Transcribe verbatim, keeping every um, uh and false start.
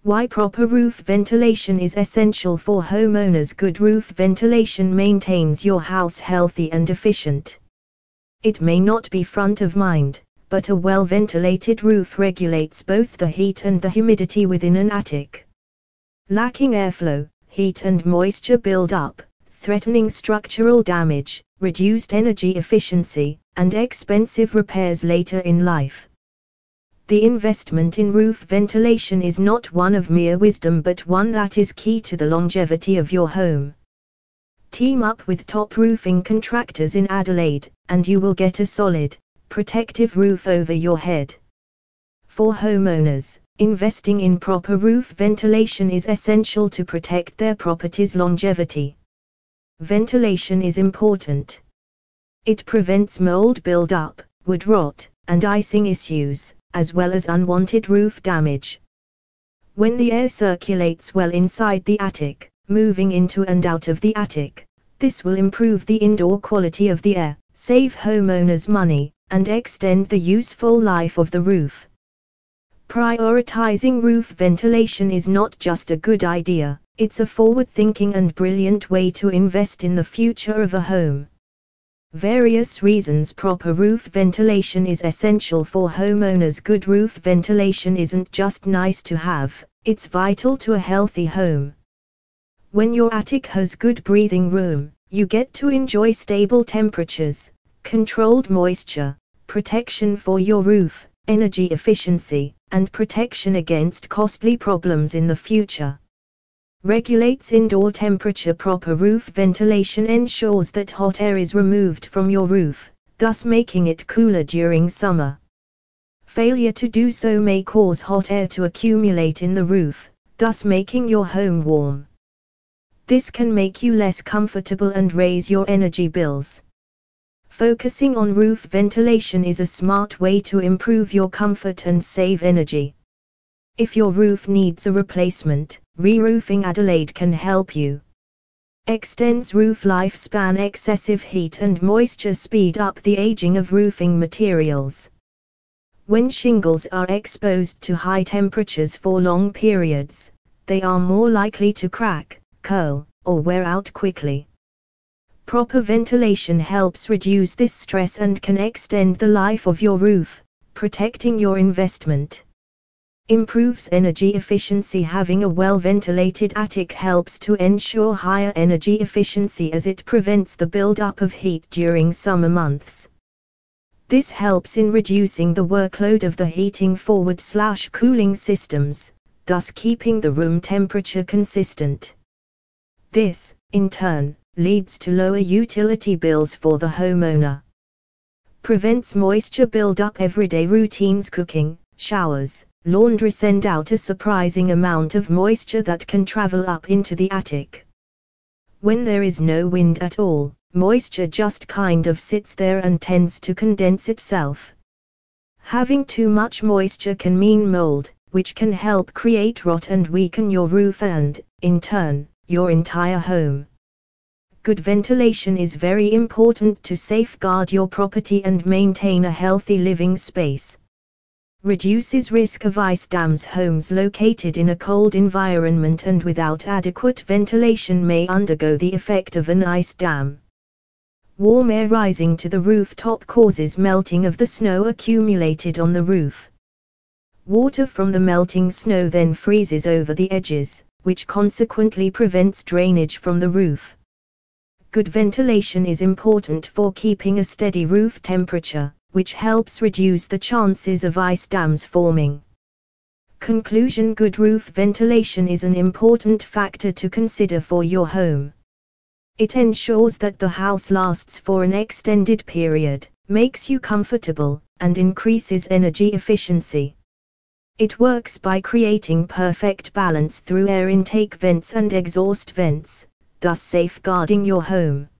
Why proper roof ventilation is essential for homeowners. Good roof ventilation maintains your house healthy and efficient. It may not be front of mind, but a well-ventilated roof regulates both the heat and the humidity within an attic. Lacking airflow, heat and moisture build up, threatening structural damage, reduced energy efficiency, and expensive repairs later in life. The investment in roof ventilation is not one of mere wisdom but one that is key to the longevity of your home. Team up with top roofing contractors in Adelaide, and you will get a solid, protective roof over your head. For homeowners, investing in proper roof ventilation is essential to protect their property's longevity. Ventilation is important. It prevents mold buildup, wood rot, and icing issues, as well as unwanted roof damage. When the air circulates well inside the attic, moving into and out of the attic, this will improve the indoor quality of the air, save homeowners money, and extend the useful life of the roof. Prioritizing roof ventilation is not just a good idea, it's a forward-thinking and brilliant way to invest in the future of a home. Various reasons proper roof ventilation is essential for homeowners. Good roof ventilation isn't just nice to have, it's vital to a healthy home. When your attic has good breathing room, you get to enjoy stable temperatures, controlled moisture, protection for your roof, energy efficiency, and protection against costly problems in the future. Regulates indoor temperature. Proper roof ventilation ensures that hot air is removed from your roof, thus making it cooler during summer. Failure to do so may cause hot air to accumulate in the roof, thus making your home warm. This can make you less comfortable and raise your energy bills. Focusing on roof ventilation is a smart way to improve your comfort and save energy. If your roof needs a replacement, Re-Roofing Adelaide can help you. Extends roof lifespan. Excessive heat and moisture speed up the aging of roofing materials. When shingles are exposed to high temperatures for long periods, they are more likely to crack, curl, or wear out quickly. Proper ventilation helps reduce this stress and can extend the life of your roof, protecting your investment. Improves energy efficiency. Having a well-ventilated attic helps to ensure higher energy efficiency as it prevents the buildup of heat during summer months. This helps in reducing the workload of the heating forward slash cooling systems, thus keeping the room temperature consistent. This, in turn, leads to lower utility bills for the homeowner. Prevents moisture buildup. Everyday routines. Cooking, showers, laundry send out a surprising amount of moisture that can travel up into the attic. When there is no wind at all, moisture just kind of sits there and tends to condense itself. Having too much moisture can mean mold, which can help create rot and weaken your roof and, in turn, your entire home. Good ventilation is very important to safeguard your property and maintain a healthy living space. Reduces risk of ice dams. Homes located in a cold environment and without adequate ventilation may undergo the effect of an ice dam. Warm air rising to the rooftop causes melting of the snow accumulated on the roof. Water from the melting snow then freezes over the edges, which consequently prevents drainage from the roof. Good ventilation is important for keeping a steady roof temperature, which helps reduce the chances of ice dams forming. Conclusion. Good roof ventilation is an important factor to consider for your home. It ensures that the house lasts for an extended period, makes you comfortable, and increases energy efficiency. It works by creating perfect balance through air intake vents and exhaust vents, thus safeguarding your home.